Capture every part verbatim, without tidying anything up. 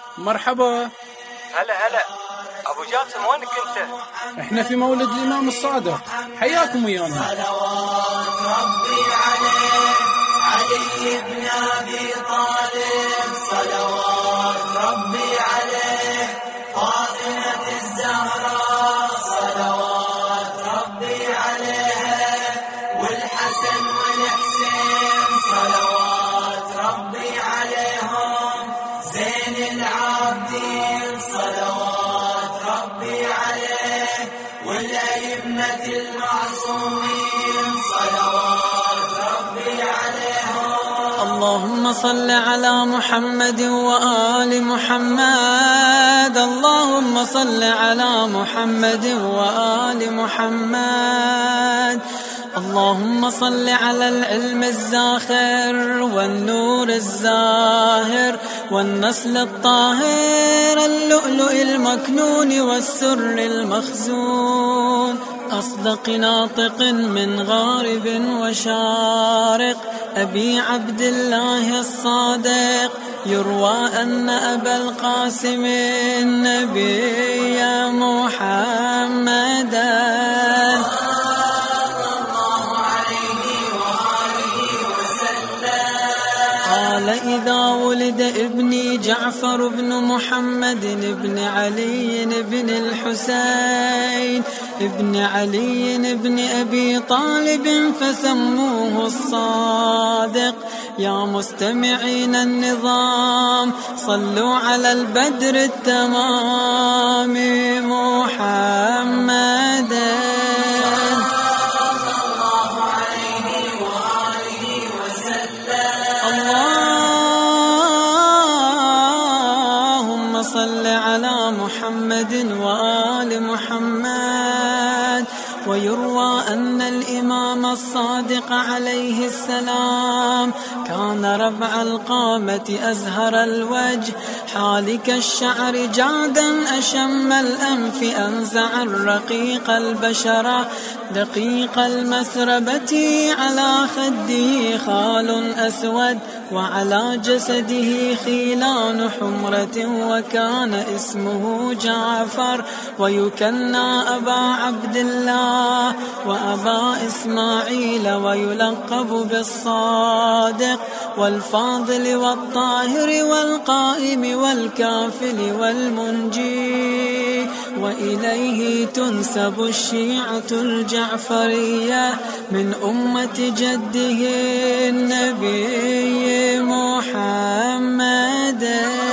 مرحبا. هلا هلا ابو جاسم، وينك انت؟ احنا في مولد الامام الصادق، حياكم ويانا. صلوات ربي عليه علي بن ابي طالب، صلوات ربي عليه فاطمة الزهراء، صلوات ربي عليها والحسن والحسين، صلوات ربي عليهم زين العابدين، صلوات ربي عليه والأئمة المعصومين، صلوات ربي عليهم. اللهم صل على محمد وآل محمد، اللهم صل على محمد وآل محمد. اللهم صل على العلم الزاخر والنور الزاهر والنسل الطاهر، اللؤلؤ المكنون والسر المخزون، أصدق ناطق من غارب وشارق، أبي عبد الله الصادق. يروى أن أبا القاسم النبي محمدا قال إذا ولد ابني جعفر بن محمد بن علي بن الحسين ابن علي بن أبي طالب فسموه الصادق. يا مستمعين النظام صلوا على البدر التمام محمدا. اللهم صل على محمد وآل محمد. ويروى أن الإمام الصادق عليه السلام كان ربع القامة أزهر الوجه حالك الشعر جادا أشم الأنف أنزع الرقيق البشرة دقيق المسربة على خده خال أسود وعلى جسده خيلان حمرة وكان اسمه جعفر ويكنى أبا عبد الله وأبا إسماعيل ويلقب بالصادق والفاضل والطاهر والقائم والكافل والمنجي. وإليه تنسب الشيعة الجعفرية من أمة جده النبي محمد.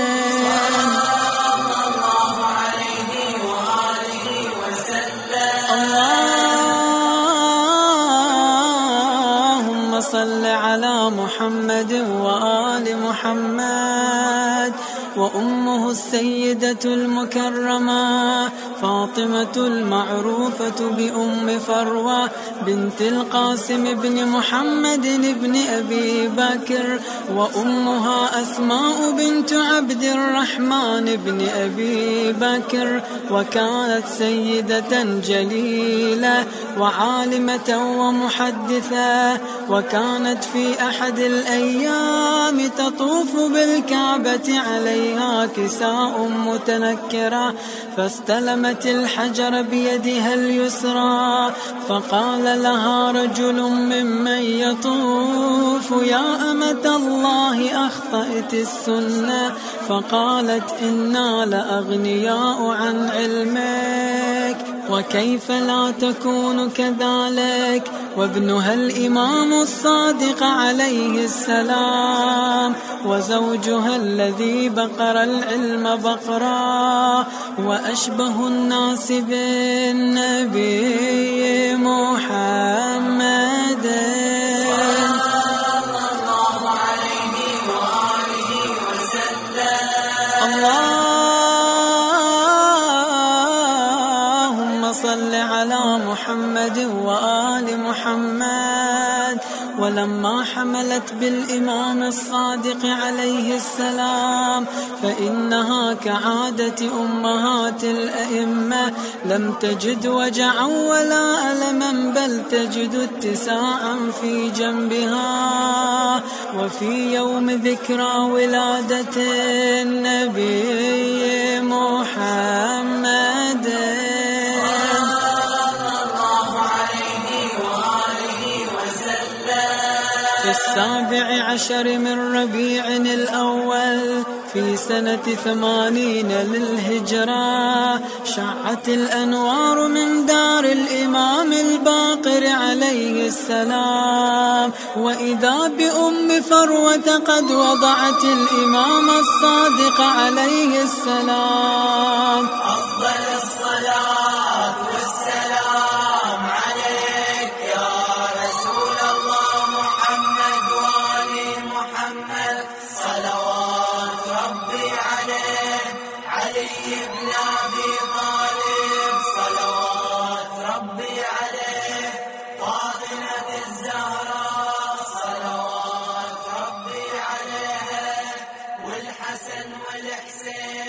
اللهم صل على محمد وآل محمد. وأمه السيدة المكرمة فاطمة المعروفة بأم فروة بنت القاسم بن محمد بن أبي بكر، وأمها أسماء بنت عبد الرحمن بن أبي بكر، وكانت سيدة جليلة وعالمة ومحدثة. وكانت في أحد الأيام تطوف بالكعبة عليها كساء متنكرة فاستلمت الحجر بيدها اليسرى فقال لها رجل ممن يطوف يا أمة الله أخطأت السنة، فقالت إنا لأغنياء عن علمك وكيف لا تكون كذلك وابنها الإمام الصادق عليه السلام وزوجها الذي بقر العلم بقرا وأشبه الناس بالنبي محمد. اللهم صل على محمد وآل محمد. ولما حمل حملت بالإمام الصادق عليه السلام، فإنها كعادة أمهات الأئمة لم تجد وجعا ولا ألما، بل تجد اتساعا في جنبها. وفي يوم ذكرى ولادة النبي محمد في السابع عشر من ربيع الأول في سنة ثمانين للهجرة، شعت الأنوار من دار الإمام الباقر عليه السلام، وإذا بأم فروة قد وضعت الإمام الصادق عليه السلام. أفضل الصلاة والسلام عليك يا رسول الله محمد وآل محمد، صلوات ربي عليه علي بن أبي طالب، صلوات ربي عليه فاطمة الزهراء، صلوات ربي عليها والحسن والحسين